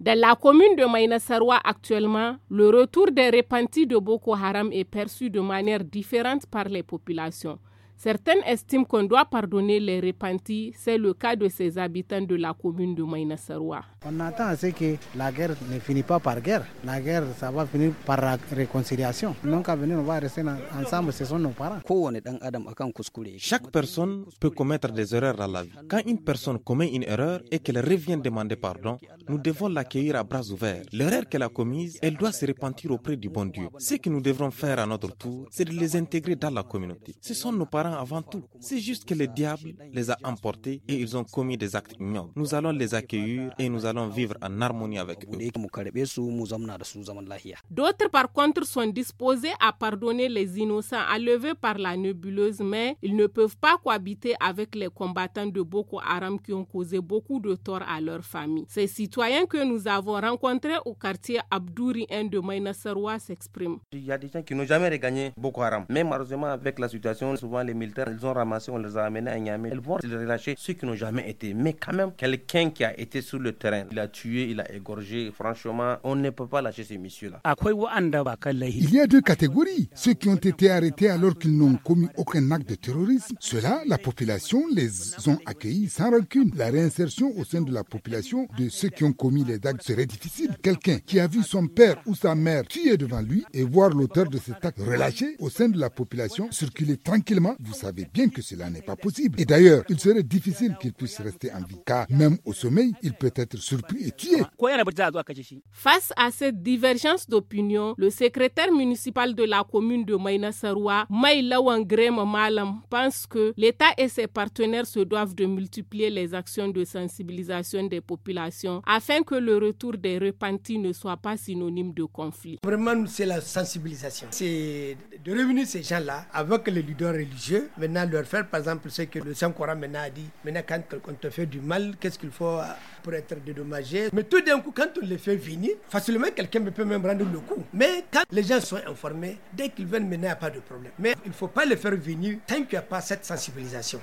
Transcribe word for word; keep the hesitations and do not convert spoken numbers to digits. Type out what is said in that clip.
Dans la commune de Maïna-Sarwa actuellement, le retour des repentis de Boko Haram est perçu de manière différente par les populations. Certaines estiment qu'on doit pardonner les repentis, c'est le cas de ces habitants de la commune de Maïna-Sarwa. On attend à ce que la guerre ne finisse pas par guerre. La guerre, ça va finir par la réconciliation. Donc à venir, on va rester ensemble, ce sont nos parents. Chaque personne peut commettre des erreurs dans la vie. Quand une personne commet une erreur et qu'elle revient demander pardon, nous devons l'accueillir à bras ouverts. L'erreur qu'elle a commise, elle doit se repentir auprès du bon Dieu. Ce que nous devrons faire à notre tour, c'est de les intégrer dans la communauté. Ce sont nos parents avant tout. C'est juste que le diable les a emportés et ils ont commis des actes ignobles. Nous allons les accueillir et nous allons vivre en harmonie avec eux. D'autres par contre sont disposés à pardonner les innocents enlevés par la nébuleuse, mais ils ne peuvent pas cohabiter avec les combattants de Boko Haram qui ont causé beaucoup de tort à leur famille. Ces citoyens que nous avons rencontrés au quartier Abdouri un de Maïna-Sarwa s'expriment. Il y a des gens qui n'ont jamais regagné Boko Haram. Mais malheureusement avec la situation, souvent les militaires, ils ont ramassé, on les a amenés à Niamey. Ils vont les relâcher ceux qui n'ont jamais été. Mais quand même, quelqu'un qui a été sur le terrain, il a tué, il a égorgé. Franchement, on ne peut pas lâcher ces messieurs-là. Il y a deux catégories. Ceux qui ont été arrêtés alors qu'ils n'ont commis aucun acte de terrorisme. Ceux-là, la population les ont accueillis sans rancune. La réinsertion au sein de la population de ceux qui ont commis les actes serait difficile. Quelqu'un qui a vu son père ou sa mère tuer devant lui et voir l'auteur de cet acte relâché au sein de la population circuler tranquillement, vous savez bien que cela n'est pas possible. Et d'ailleurs, il serait difficile qu'il puisse rester en vie, car même au sommeil, il peut être surpris et tué. Face à cette divergence d'opinion, le secrétaire municipal de la commune de Maïna-Sarwa, Maïlawan Grem Malam, pense que l'État et ses partenaires se doivent de multiplier les actions de sensibilisation des populations afin que le retour des repentis ne soit pas synonyme de conflit. Vraiment, c'est la sensibilisation. C'est de revenir ces gens-là avec les leaders religieux, maintenant leur faire par exemple ce que le Saint-Coran maintenant a dit. Maintenant, quand on te fait du mal, qu'est-ce qu'il faut pour être dédommagé? Mais tout d'un coup, quand on les fait venir, facilement quelqu'un peut même rendre le coup. Mais quand les gens sont informés, dès qu'ils viennent maintenant, il n'y a pas de problème. Mais il ne faut pas les faire venir tant qu'il n'y a pas cette sensibilisation.